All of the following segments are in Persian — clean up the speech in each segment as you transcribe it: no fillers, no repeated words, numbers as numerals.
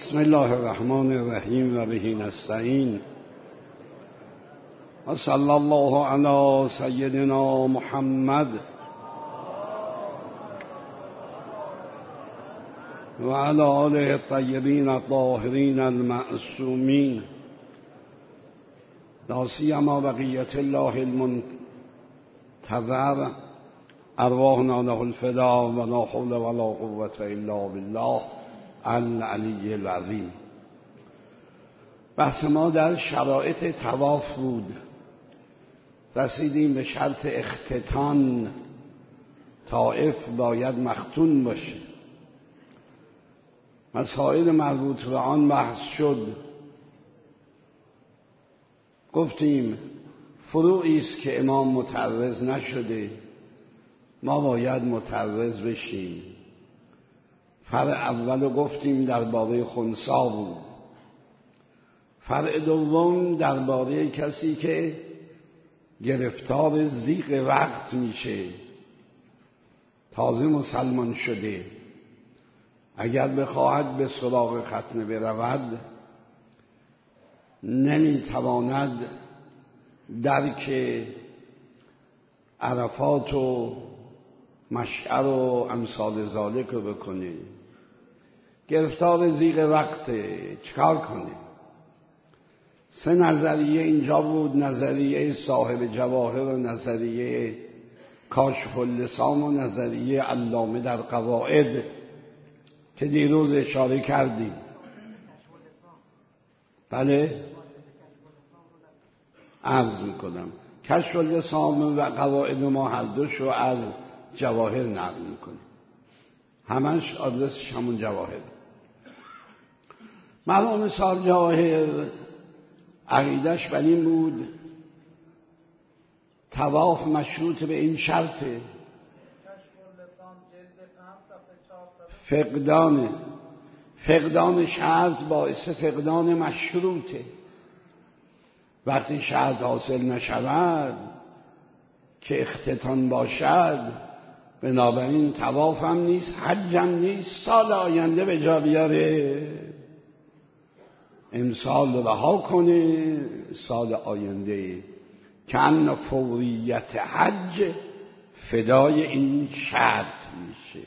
بسم الله الرحمن الرحیم و به نستعین و صلی الله علی سیدنا محمد و علی آله الطیبین الطاهرین المعصومین لا سیما بقیة الله المنتظر ارواحنا له الفدا و لا حول ولا قوة الا بالله العلی العظیم. بحث ما در شرایط طواف بود. رسیدیم به شرط اختتان. طائف باید مختون باشه. مسائل مربوط به آن بحث شد. گفتیم فروعی است که امام متعرض نشده، ما باید متعرض بشیم. فرع اول گفتیم درباره خنثی بود. فرع دوم درباره کسی که گرفتار ضیق وقت میشه، تازه مسلمان شده، اگر بخواهد به سراغ ختنه برود نمیتواند درک عرفات و مشعر و امثال ذالک رو بکنه. گرفتار ضیق وقت، چکار کنه؟ سه نظریه اینجا بود. نظریه صاحب جواهر و نظریه کاشف اللسان و نظریه علامه در قواعد که دیروز اشاره کردیم. بله؟ عرض میکنم کشف اللسان و قواعد ما هر دوشو از جواهر نقل میکنیم، همش آدرسش همون جواهر. مرحوم صاحب جواهر عقیدش بر این بود طواف مشروط به این شرطه: فقدان شرط باعث فقدان مشروطه. وقتی شرط حاصل نشود که اختتان باشد، بنابراین طواف هم نیست، حج هم نیست، سال آینده به جا بیاره، امسال رها کنه، سال آینده کأن فوریت حج فدای این شرط میشه.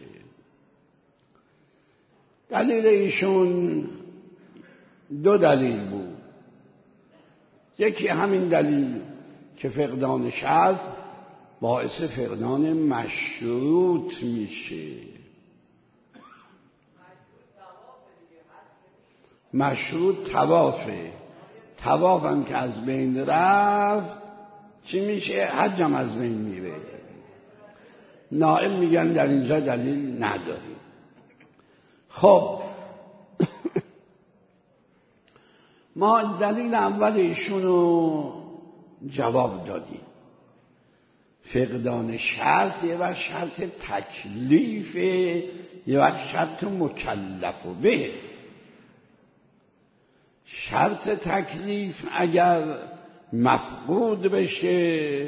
دلیل ایشون دو دلیل بود. یکی همین دلیل که فقدان شرط باعث فقدان مشروط میشه. مشروط طوافه. طواف هم که از بین رفت چی میشه؟ حج هم از بین میره. نائل میگن در اینجا دلیل نداریم. خب ما دلیل اول ایشونو جواب دادیم. فقدان شرط یه وقت شرط تکلیفه، یه وقت شرط مکلف به. شرط تکلیف اگر مفقود بشه،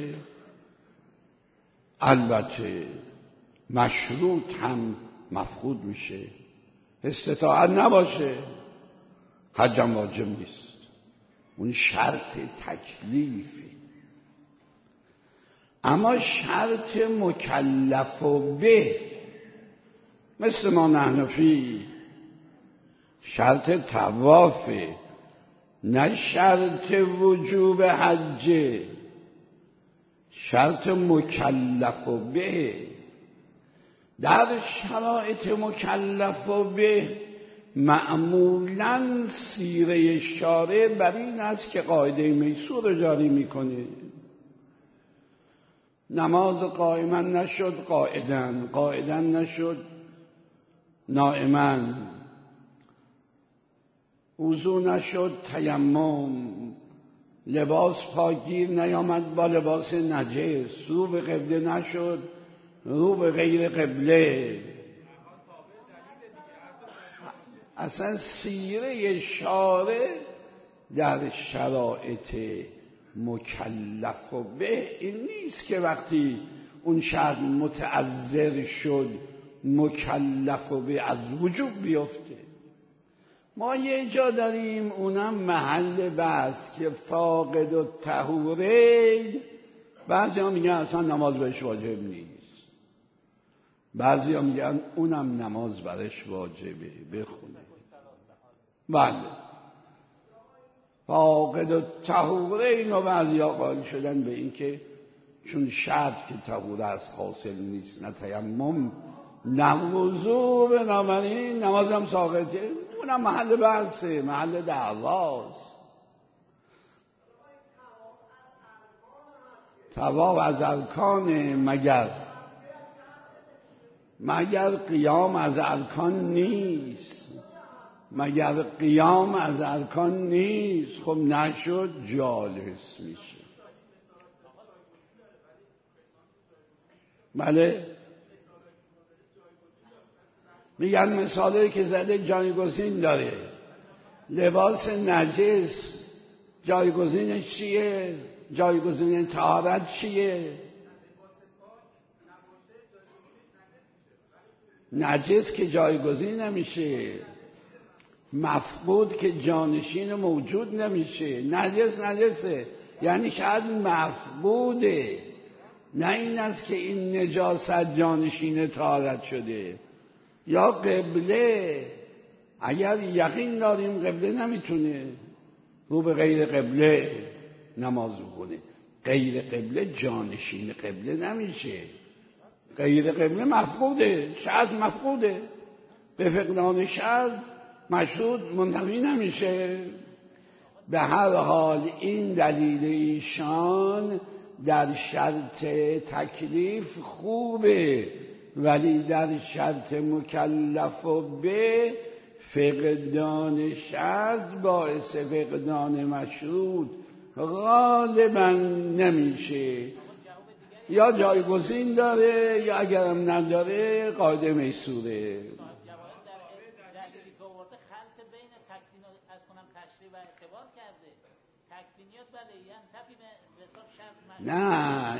البته مشروط هم مفقود میشه. استطاعت نباشه، حج هم واجب نیست. اون شرط تکلیفه. اما شرط مکلف به، مثل ما نحنفی، شرط طوافه، نه شرط وجوب حج، شرط مکلف به. در شرایط مکلف به معمولاً سیره شارع بر این است که قاعده میسور رو جاری میکنه. نماز قائما نشد قاعداً نشد نائما، وضو نشد تیمم، لباس پاکگیر نیامد با لباس نجس، رو به قبله نشد رو به غیر قبله. اصلا سیره شارع در شرایط مکلف به این نیست که وقتی اون شرط متعذر شد مکلف به از وجوب بیفته. ما یه جا داریم اونم محل بحث که فاقد الطهورین، بعضی ها میگن اصلا نماز بهش واجب نیست، بعضی ها میگن اونم نماز برش واجبه بخونه. بله فاقد الطهورین و بعضی ها قائل شدن به این که چون شرط که طهور است حاصل نیست، نه تیمم نه وضو، بنابراین نمازم ساقطه. اونم محل بحثه، محل دعواست. طواف از ارکان مگر قیام از ارکان نیست؟ مگر قیام از ارکان نیست؟ خب نشد جالس میشه. بله میگن مثالی که زده جایگزین داره. لباس نجس جایگزینش چیه؟ جایگزین طهارت چیه؟ نجس که جایگزین نمیشه، مفقود که جانشین موجود نمیشه. نجسه یعنی شاید مفقوده، نه این است که این نجاست جانشین طهارت شده. یا قبله، اگر یقین داریم قبله نمیتونه رو به غیر قبله نماز بخونه، غیر قبله جانشین قبله نمیشه. غیر قبله مفقوده، شرط مفقوده، به فقدان شرط مشروط منتفی نمیشه. به هر حال این دلیل ایشان در شرط تکلیف خوبه، ولی در شرط مکلف و به فقدان شرط باعث فقدان مشروط غالبا نمیشه. یا جایگزین داره یا اگرم نداره قاعده میسوره. نه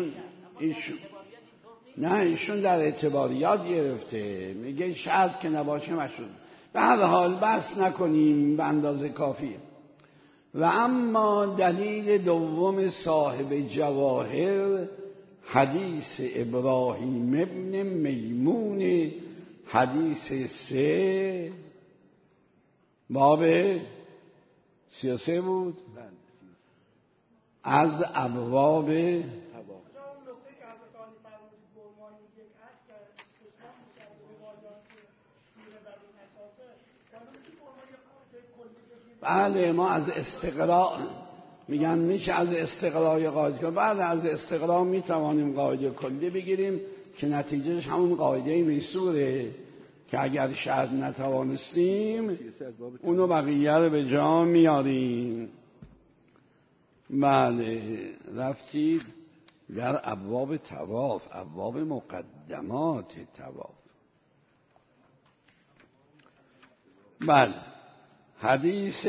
ایشون در اعتباریات گرفته، میگه شرط که نباشه مشروط. به هر حال بحث نکنیم، به اندازه کافیه. و اما دلیل دوم صاحب جواهر حدیث ابراهیم ابن میمون، حدیث 3 باب 33 بود از ابواب بله. ما از استقراء میگن میشه از استقراء قاعده کنیم، بعد از استقراء میتوانیم قاعده کلی بگیریم که نتیجهش همون قاعده میسوره که اگر شرط نتوانستیم اونو بقیه رو به جا میاریم. بله رفتید در ابواب طواف، ابواب مقدمات طواف. بله حدیث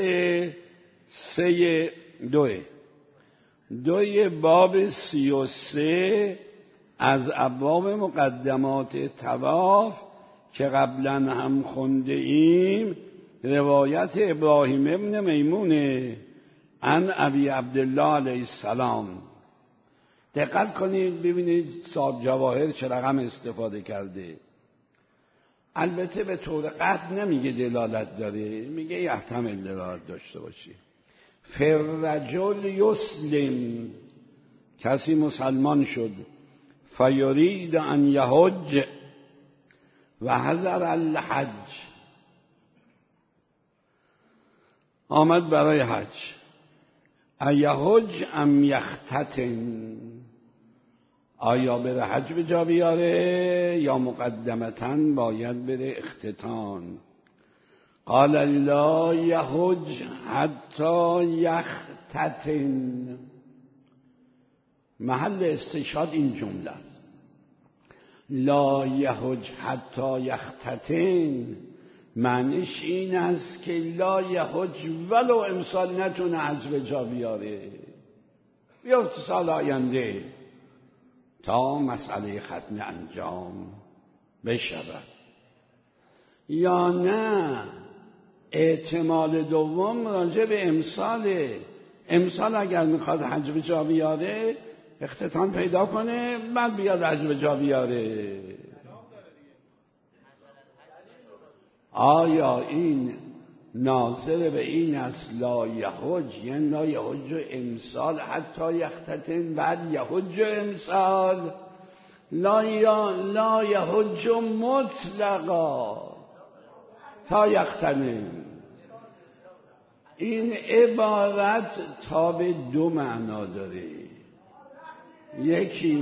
2 باب 33 از ابواب مقدمات طواف که قبلا هم خونده ایم، روایت ابراهیم ابن میمونه عن ابی عبدالله علیه السلام. دقت کنید ببینید صاحب جواهر چه رقم استفاده کرده. البته به طور قطع نمیگه دلالت داره، میگه یحتمل دلالت داشته باشه. فرجل یسلم، کسی مسلمان شد، فیرید ان یحج و حضر الحج، آمد برای حج، ایحج ام یختتن، آیا بره حج به جا بیاره یا مقدمتاً باید بره اختتان؟ قال لا یحج حتی یختتن. محل استشهاد این جمله است، لا یحج حتی یختتن. معنیش این است که لا یحج ولو امسال نتونه حج به جا بیاره، بیافت سال آینده تا مسئله ختم انجام بشود. یا نه احتمال دوم راجع به امسال اگر میخواد حج به جا بیاره اختتام پیدا کنه بعد بیاد حج به جا بیاره. آیا این ناظر به این است لا یحج، یعنی لا یحج امسال حتی یختتن بعد یحج امسال، لا یحج مطلقا تا یختنن. این عبارت تا به دو معنا داره، یکی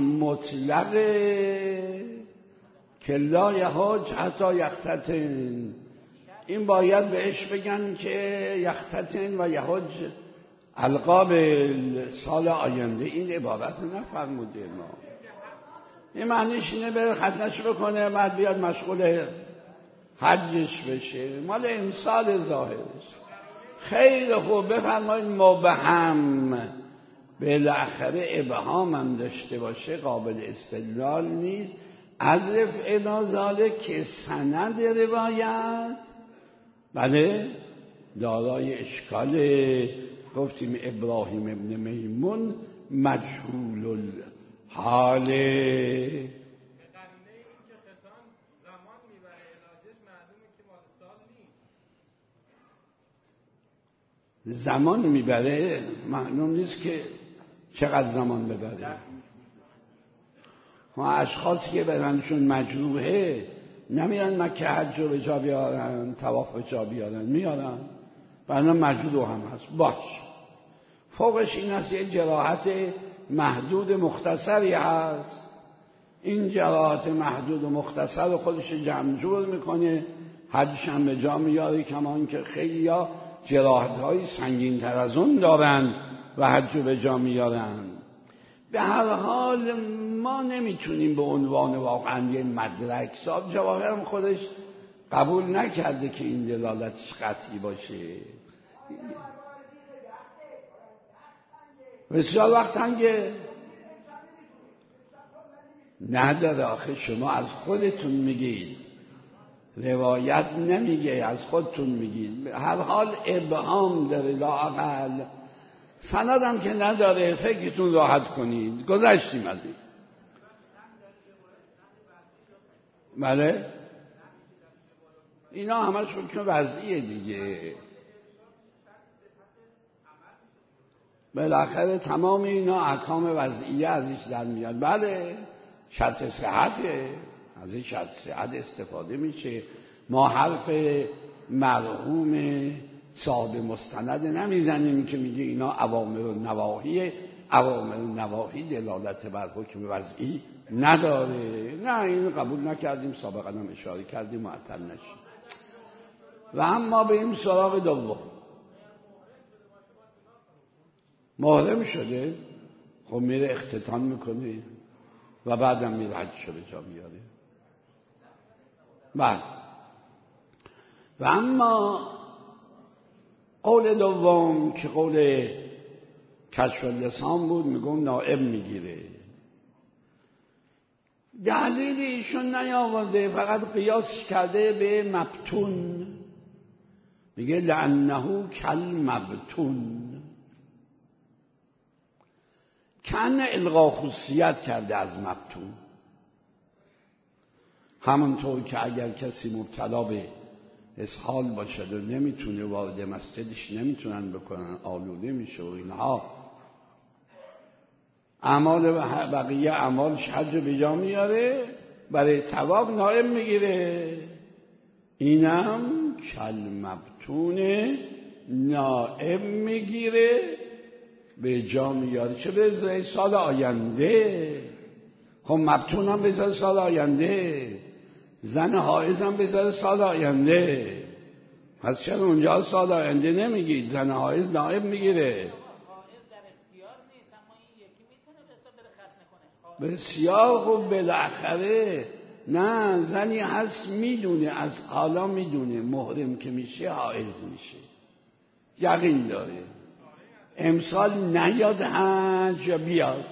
مطلقه که لا یحج حتی یختتن، این باید بهش بگن که یختتن و یحج القابل سال آینده. این عبارت نفرموده ما. این معنیش اینه بره ختنش بکنه بعد بیاد مشغول حجش بشه، مال امسال ظاهرش. خیلی خوب بفرمایید مبهم، بالاخره ابهام هم داشته باشه قابل استدلال نیست. عذف الازاله که سند روایت بله دارای اشکال. گفتیم ابراهیم ابن میمون مجهول الحاله، زمان میبره معلوم نیست که چقدر زمان ببره. ما اشخاصی که برنشون مجروحه نمیرن مکه حج رو به جا بیارن، طواف به جا بیارن، میارن برنا مجروح هم هست. باش فوقش این است یه جراحت محدود مختصری هست، این جراحت محدود و مختصر خودش جمع جور میکنه، حجش هم به جا میاره. کمان که خیلی ها جراحت‌های سنگین تر از اون دارن و حج رو به جا میارن. به هر حال ما نمیتونیم به عنوان واقعا یه مدرک، صاحب جواهر هم خودش قبول نکرده که این دلالتش قطعی باشه. بسیار وقت هنگه نداره. آخه شما از خودتون میگید، روایت نمیگه، از خودتون میگید. به هر حال ابهام داره، لااقل سندم که نداره. فکرتون راحت کنید، گذشتیم از این. بله اینا همش حکم وضعیه دیگه. بالاخره تمام اینا احکام وضعیه ازش در میاد. بله شرط صحته، از این شرط صحت استفاده میشه. ما حرف مرحوم صاحب مستند نمیزنیم که میگه اینا اوامر و نواهیه. اوامر و نواهی دلالت بر حکم وضعی نداره. نه اینو قبول نکردیم، سابقا هم اشاره کردیم، معطل نشیم. و اما به این سراغ دوم، محرم شده خب میره اختتان میکنه و بعدم میره حجشو به جا میاره. بعد و اما قول دوم که قول کشف اللسان بود، میگم نائب میگیره. دلیل ایشون نیاورده، فقط قیاس کرده به مبتون. میگه لانه کل مبتون، کن الغا خصوصیت کرده از مبتون. همونطور که اگر کسی مبتلا به اسهال باشد و نمیتونه وارد مسجدش نمیتونن بکنن، آلوده میشه و اینها، اعمال بقیه اعمالش حج به جا میاره، برای طواف نائب میگیره. اینم کل مبتونه، نائب میگیره به جا میاره. چه بذاره سال آینده. خب مبتون هم بذاره سال آینده، زن حائض هم بذاره سال آینده. پس چرا اونجا سال آینده نمیگید؟ زن حائض نائب میگیره. بسیار خوب. بالاخره نه زنی هست میدونه، از حالا میدونه محرم که میشه حائض میشه، یقین داره. امسال نیاد حج یا بیاد،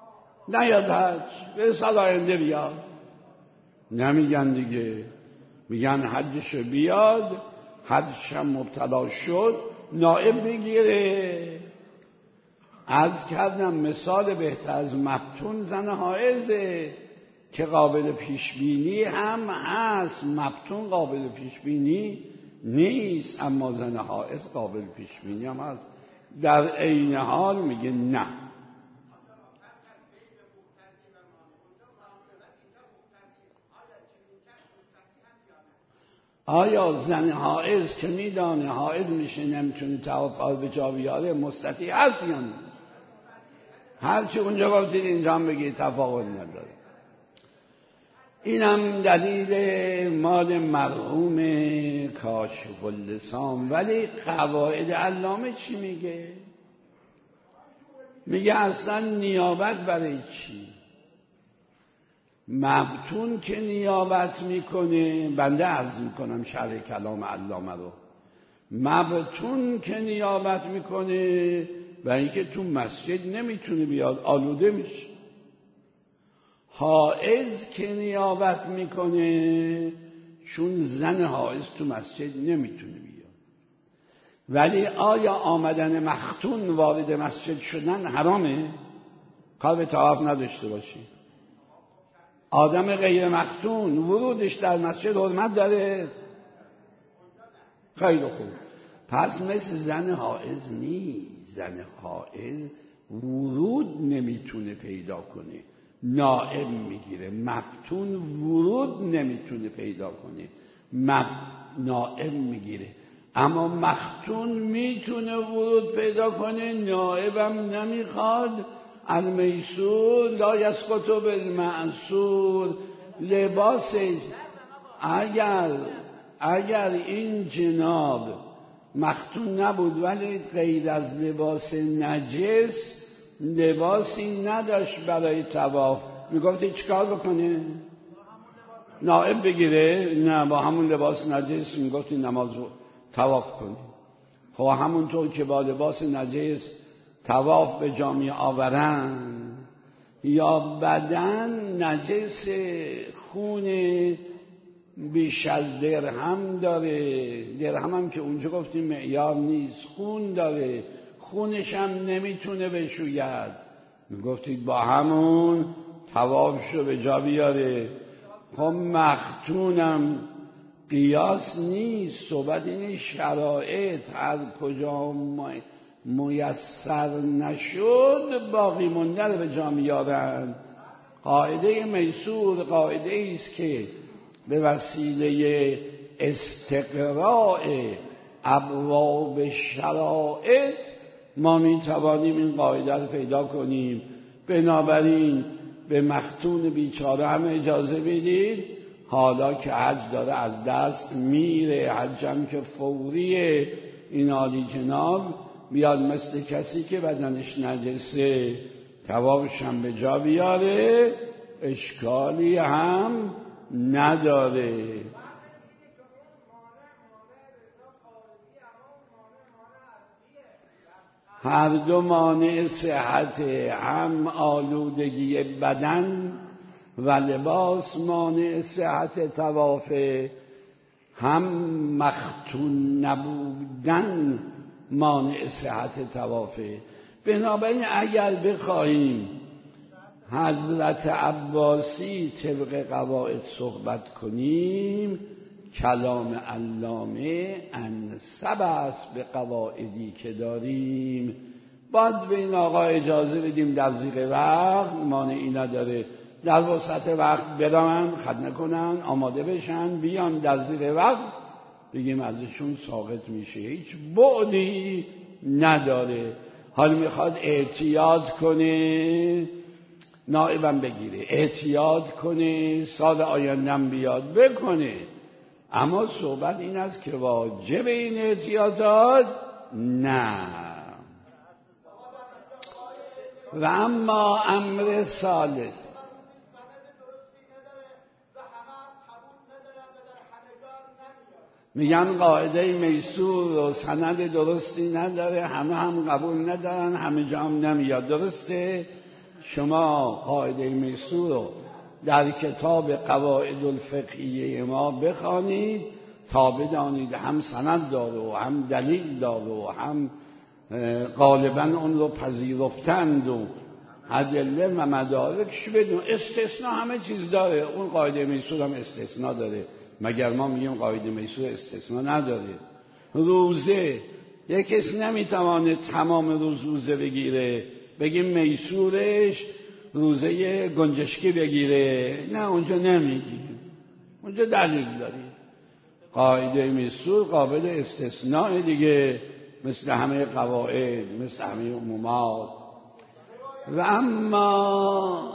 نیاد حج به سال آینده بیاد. نمیگن دیگه، میگن حجشو بیاد، حجش هم مبتلا شد، نائب بگیره. عرض کردم مثال بهتر از مبتون زن حائزه که قابل پیشبینی هم هست. مبتون قابل پیشبینی نیست، اما زن حائز قابل پیشبینی هم هست. در عین حال میگه نه. آیا زن حائز که میدانه حائز میشه نمیتونه طواف به جا بیاره مستطیع هست یا نه؟ هرچی اونجا گفتید اینجا هم بگید تفاوت نداره. اینم دلیل مال مرحوم کاشف اللسان. ولی قواعد علامه چی میگه؟ میگه اصلا نیابت برای چی؟ مبتون که نیابت میکنه، بنده عرض میکنم شرح کلام علامه رو، مبتون که نیابت میکنه و اینکه تو مسجد نمیتونه بیاد آلوده میشه. حائز که نیابت میکنه چون زن حائز تو مسجد نمیتونه بیاد. ولی آیا آمدن مختون وارد مسجد شدن حرامه؟ کار به طواف نداشته باشی. آدم غیر مختون ورودش در مسجد حرمت داره؟ خیلی خوب. پس مثل زن حائز نیست. زن حائز ورود نمیتونه پیدا کنه، نائب میگیره. مبتون ورود نمیتونه پیدا کنه، نائب میگیره. اما مختون میتونه ورود پیدا کنه، نائبم نمیخواد. المیسور لا یسقط بالمعصور. لباسش اگر این جناب مختون نبود ولی غیر از لباس نجس لباسی نداشت برای طواف، میگفتی چیکار بکنه؟ نائب بگیره؟ نه، با همون لباس نجس میگفتی نماز طواف کنی. خب همونطور که با لباس نجس طواف به جا آورن، یا بدن نجس خون بیش از درهم داره، درهم هم که اونجا گفتیم معیار نیست، خون داره، خونش هم نمیتونه بشوید، گفتید با همون طوافشو به جا بیاره. خب مختونم قیاس نیست. صحبت این شرایط هر کجا میسر نشد باقی مونده رو به جا میارن. قاعده میسور قاعده است که به وسیله استقراء ابواب شرائط ما میتوانیم این قاعده رو پیدا کنیم. بنابراین به مختون بیچاره هم اجازه بدید، حالا که حج داره از دست میره، حج هم که فوریه، این عالی جناب بیاد مثل کسی که بدنش نجسه طوافش هم به جا بیاره، اشکالی هم نداره. هر دو مانع صحت، هم آلودگی بدن و لباس مانع صحت طوافه، هم مختون نبودن مانع صحت طوافه. بنابراین اگر بخواهیم حضرت عباسی طبق قواعد صحبت کنیم، کلام علامه انسب است به قواعدی که داریم. باید به این آقا اجازه بدیم در زیر وقت، مانعی نداره در وسط وقت برن خد نکنن، آماده بشن بیان در زیر وقت، بگیم ازشون ساقط میشه، هیچ بعدی نداره. حال میخواد اعتیاد کنه نائبم بگیره، اعتیاد کنه سال آیندم بیاد بکنه، اما صحبت این است که واجب این اعتیادات نه. و اما امر ثالث، میگن قاعده میسور و سند درستی نداره، همه هم قبول ندارن، همه جا هم نمیاد. درسته؟ شما قاعده میسور رو در کتاب قواعد الفقهیه ما بخوانید تا بدانید هم سند داره و هم دلیل داره و هم غالبا اون رو پذیرفتند و ادله و مدارکش بدون. استثناء همه چیز داره، اون قاعده میسور هم استثناء داره، مگر ما میگیم قاعده میسور استثناء نداره؟ روزه یک کسی نمیتوانه تمام روزه بگیره، بگیم میسورش روزه گنجشکی بگیره، نه اونجا نمیگیم، اونجا دلیل داری. قاعده میسور قابل استثناء دیگه، مثل همه قواعد، مثل همه عمومات. و اما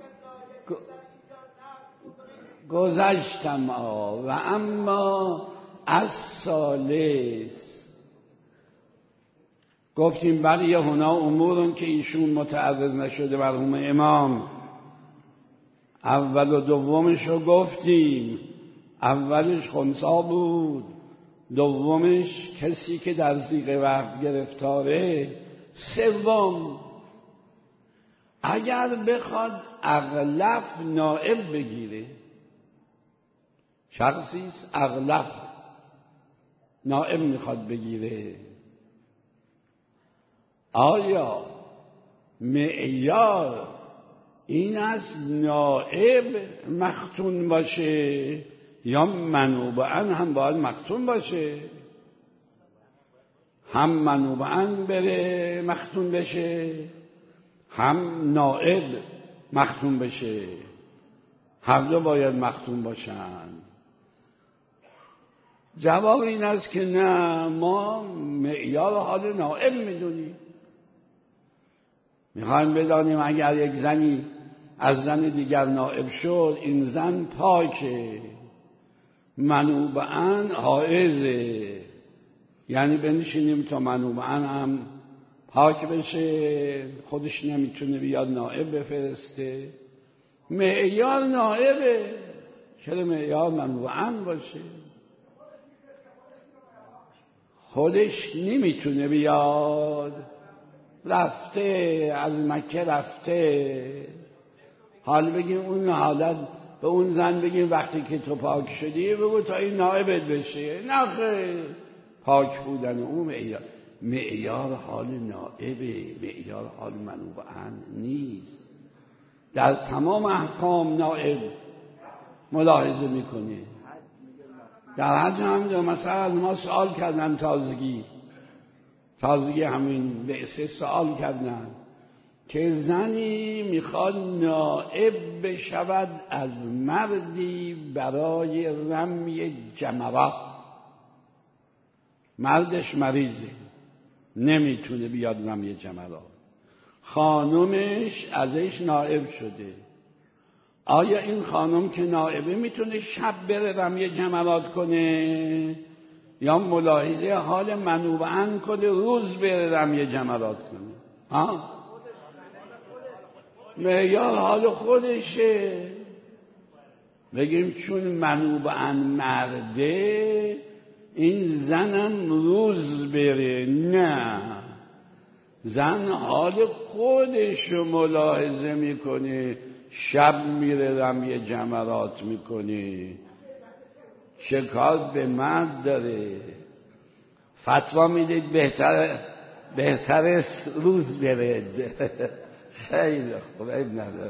گذشتم و اما از ثالث گفتیم برای هنا امورون که ایشون متعرض نشده مرحوم امام. اول و دومش رو گفتیم، اولش خنثی بود، دومش کسی که در ضیق وقت گرفتاره، سوم اگر بخواد اغلف نائب بگیره، شخصیست اغلف نائب میخواد بگیره، آیا معیار این است نائب مختون باشه یا منوباً هم باید مختون باشه؟ هم منوباً بره مختون بشه، هم نائب مختون بشه، هر دو باید مختون باشن. جواب این است که نه، ما معیار حال نائب میدونیم. میخوایم بدانیم اگر یک زنی از زن دیگر نائب شد، این زن پاکه، منوباً حائضه، یعنی بنشینیم تا منوباً هم پاک بشه، خودش نمیتونه بیاد نائب بفرسته. معیار نائبه، چرا معیار منوباً باشه؟ خودش نمیتونه بیاد، رفته از مکه رفته، حال بگیم اون حالت به اون زن بگیم وقتی که تو پاک شدی بگو تا این نائبت بشه، نه خیر، پاک بودن اون معیار حال نائبه، معیار حال منوباً نیست. در تمام احکام نائب ملاحظه میکنه. در حج هم مثلا از ما سوال کردن، تازگی همین بعثه سوال کردن که زنی میخواد نائب بشود از مردی برای رمی جمرات، مردش مریضه نمیتونه بیاد رمی جمرات، خانومش ازش نائب شده، آیا این خانم که نائبه میتونه شب بره رمی جمرات کنه یا ملاحظه حال منوباً کنه روز بره رمی جمرات کنه؟ معیار حال خودشه. بگیم چون منوباً مرده این زنم روز بره، نه، زن حال خودش رو ملاحظه میکنه، شب میره رمی جمرات میکنه، شکار به مرد داره. فتوا میدید بهتر روز برید. خیلی خوب، عیب نداره.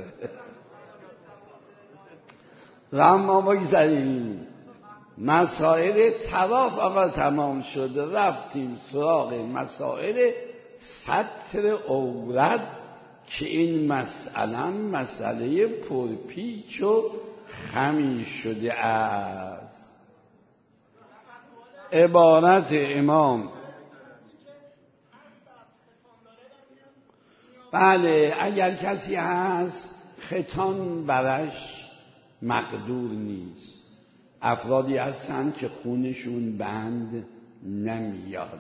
اما بگذاریم مسائل طواف آقا تمام شد، رفتیم سراغ مسائل ستر عورت که این مسئله پرپیچ و خمی شده است. عبارت امام بله، اگر کسی هست ختان برش مقدور نیست، افرادی هستن که خونشون بند نمیاد،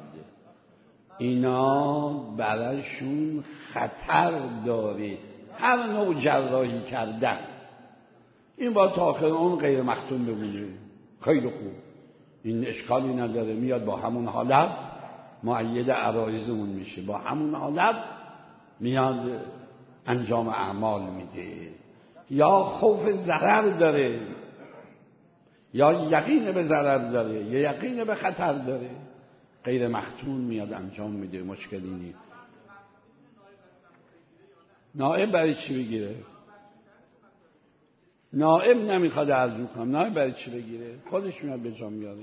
اینا براشون خطر داره هر نوع جراحی کردن، این با تا آخر اون غیر مختون بمونه، خیلی خوب، این اشکالی نداره، میاد با همون حالت مؤید عرایضمون میشه، با همون حالت میاد انجام اعمال میده. یا خوف ضرر داره یا یقین به ضرر داره یا یقین به خطر داره، غیر مختون میاد انجام میده، مشکلی نیست. نائب برای چی بگیره؟ نائب نمیخواد عرض کنم، نائب برای چی بگیره؟ خودش میاد به جا میاره.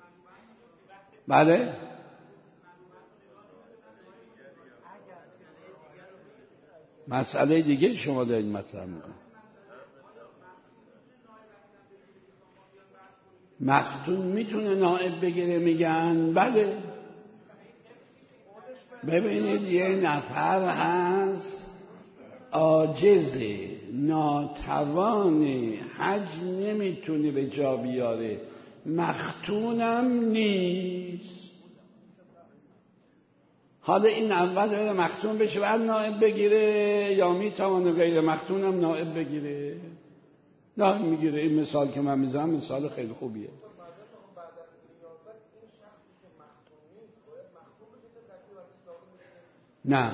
بله؟ مسئله دیگه شما دارید مطرح میکنید. مختون میتونه نائب بگیره؟ میگن بله. ببینید یه نفر هست عاجزه، ناتوان، حج نمیتونه به جا بیاره، مختونم نیست. حالا این اول بره مختون بشه بعد نائب بگیره، یا میتونه غیر مختونم نائب بگیره؟ نائب میگیره. این مثال که من میزنم مثال خیلی خوبیه. نه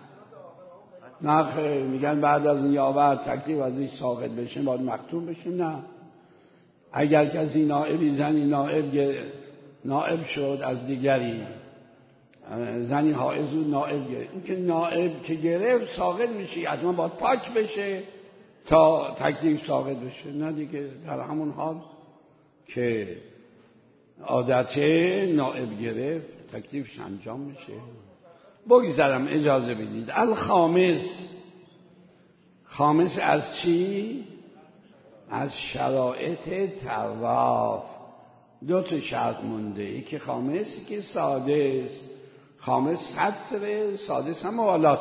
خیلی میگن بعد از نیابت تکلیف ازش ساقط بشه باید مختون بشه. نه، اگر کسی نائبی زنی نائب شد از دیگری، زنی حائض بود نائب گرفت، این که نائب که گرفت ساقط میشه، حتما باید پاک بشه تا تکلیف ساقط بشه. نه دیگه، در همون حال که عادت نائب گرفت تکلیفش انجام میشه. بگذارم، اجازه بدید. خامس از چی؟ از شرایط طواف. 2 شرط مونده، یکی خامس یکی سادس. خامس سطر، سادس هم موالات.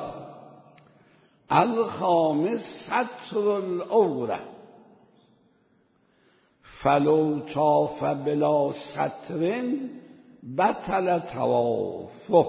الخامس سطر العوره، فلو طاف بلا سطر بطل طوافه.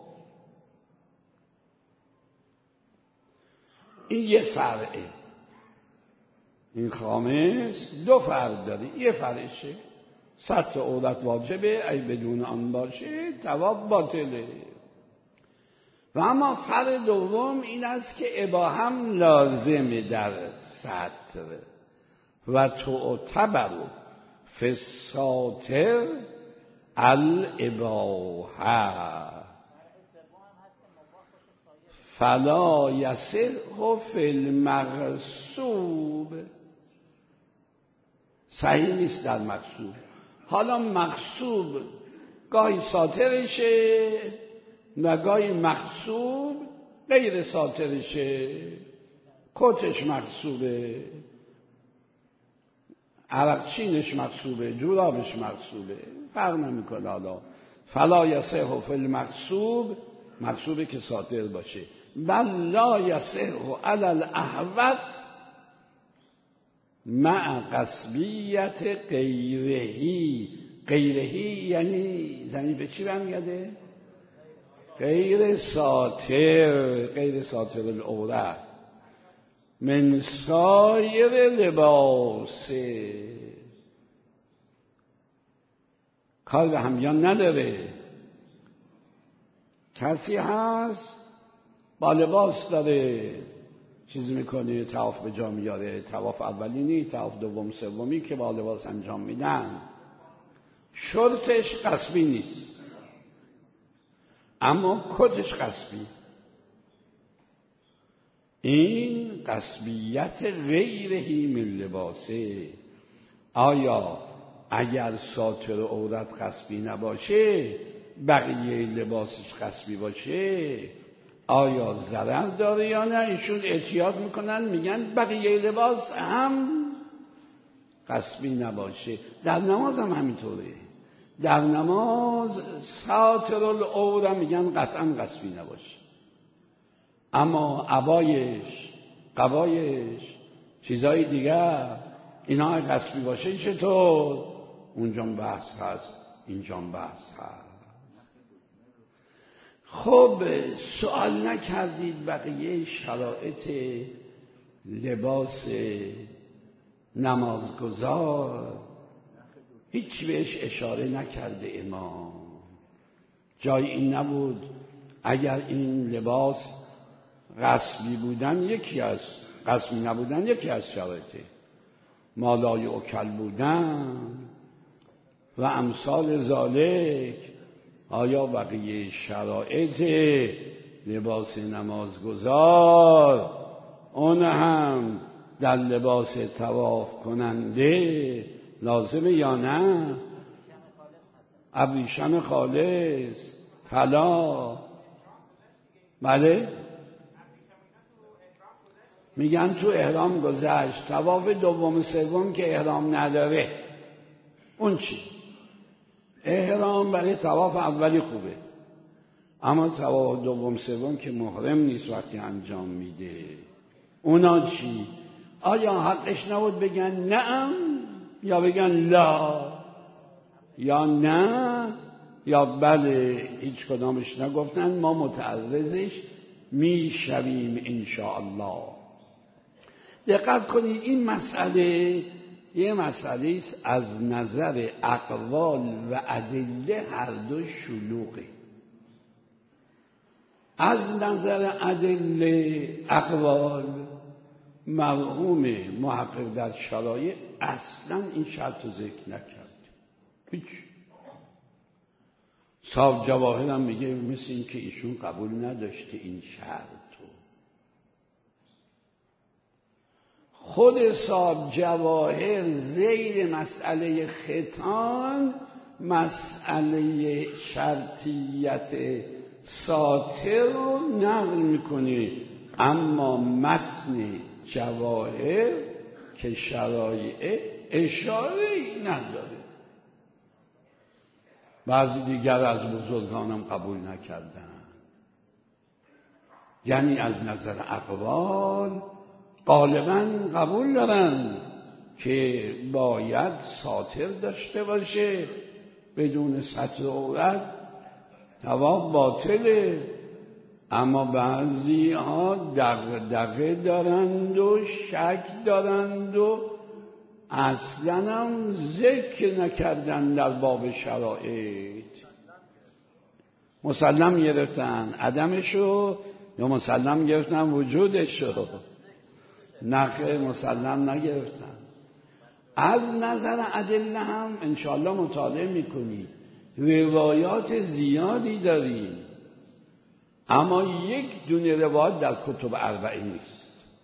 این یه فرعه. این خامس 2 فرع داره. یه فرعشه ستر عورت واجبه، ای بدون آن باشه طواف باطله. و اما فرع دوم این است که اباهم لازمه در ستر و تعتبر فی الساتر الاباحه فلا یصح فی المغصوب. صحیح نیست در مغصوب. حالا مغصوب گاهی ساترشه و گاهی مغصوب غیر ساترشه. کتش مغصوبه، عرقچینش مغصوبه، جورابش مغصوبه، فرق نمیکنه. حالا فلا یصح فی المغصوب، مغصوبه که ساتر باشه. بل لا یصح علی الاحوط مع قصبیت غیرهی. غیرهی یعنی زنی به چی برمیگرده؟ غیر ساتر العوره من سایر لباسه. کار به همیان نداره. کسی هست با لباس داره چیز میکنه، طواف به جا میاره، طواف اولینی، طواف دوم سومی که با لباس انجام میدن، شرطش قصبی نیست اما کتش قصبی. این قصبیت غیرهی من لباسه. آیا اگر ساتر عورت قصبی نباشه بقیه لباسش قصبی باشه آیا ضرر داره یا نه؟ ایشون احتیاط میکنن، میگن بقیه لباس هم قصبی نباشه. در نماز هم همینطوره. در نماز ساتر العوره میگن قطعا قصبی نباشه، اما عبایش، قبایش، چیزای دیگر اینا قصبی باشه چطور؟ اونجا بحث هست، اینجا بحث هست. خب سوال نکردید بقیه شرایط لباس نمازگزار هیچ بهش اشاره نکرده امام. جای این نبود اگر این لباس غصبی بودن یکی از قسمی نبودن یکی از شرایطه، مالای اکل بودن و امثال ذالک. آیا بقیه شرایط لباس نمازگزار اون هم در لباس طواف کننده لازمه یا نه؟ ابریشم خالص، طلا، بله میگن تو احرام گذشت. طواف دوم سوم که احرام نداره اون چی؟ احرام برای طواف اولی خوبه، اما طواف دوم سوم که محرم نیست وقتی انجام میده اونا چی؟ آیا حقش نبود بگن نعم یا بگن لا یا نه یا بله؟ هیچ کدامش نگفتن. ما متعرضش میشویم انشاءالله. دقت کنید این مسئله یه مسئله است از نظر اقوال و ادله هر دو شلوغه. از نظر ادله اقوال مرحوم محقق در شرایع اصلا این شرط رو ذکر نکرد. هیچ. صاحب جواهر هم میگه مثل این که ایشون قبول نداشته این شرط رو. خود صاحب جواهر زیر مسئله ختان مسئله شرطیت ساتر رو نقل میکنه، اما متن جواهر که شرایع اشاره‌ای نداره. بعضی دیگر از بزرگانم قبول نکردن. یعنی از نظر اقوال غالباً قبول دارن که باید ساتر داشته باشه، بدون ستر عورت طواف باطله. اما بعضی ها دغدغه دارند و شک دارند و اصلا هم ذکر نکردن در باب شرایط. مسلم گرفتن عدمشو یا مسلم گرفتن وجودشو؟ نخیر، مسلم نگرفتن. از نظر ادله هم انشاءالله مطالعه میکنید، روایات زیادی داریم، اما یک دونه روایت در کتب اربعه نیست.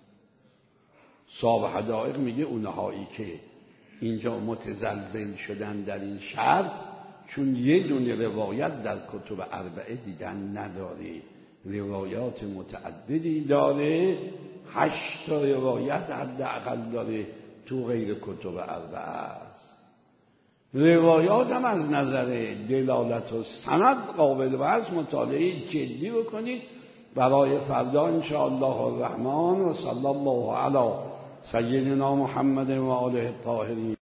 صاحب حدائق میگه اونهایی که اینجا متزلزل شدن در این شرط چون یه دونه روایت در کتب اربعه دیدن نداره، روایات متعددی داره، 8 روایت حداقل داره تو غیر کتب اربعه است. روایات هم از نظر دلالت و سند قابل بحث، مطالعه جدی بکنید برای فردا انشاءالله الرحمن. و صلی الله علی سیدنا محمد و آله الطاهرین.